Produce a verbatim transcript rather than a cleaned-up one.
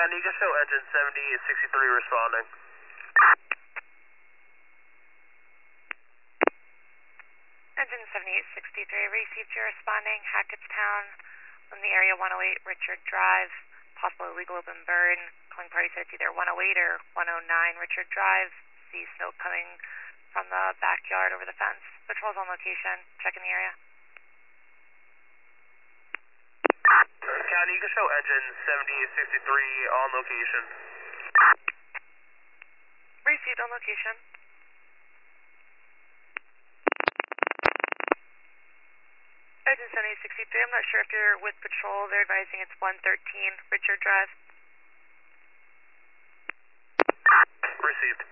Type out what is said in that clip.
County Eagle Show, engine seventy sixty-three responding. Engine seventy-eight sixty-three, received your responding, Hackettstown, from the area one oh eight Richard Drive, possible illegal open burn, calling party said it's either one oh eight or one oh nine Richard Drive, see smoke coming from the backyard over the fence. Patrol's on location, checking the area. County Eagle Show, engine seventy-eight sixty-three on location. Received on location. Engine seventy-eight sixty-three, I'm not sure if you're with patrol, they're advising it's one thirteen Richard Drive. Received.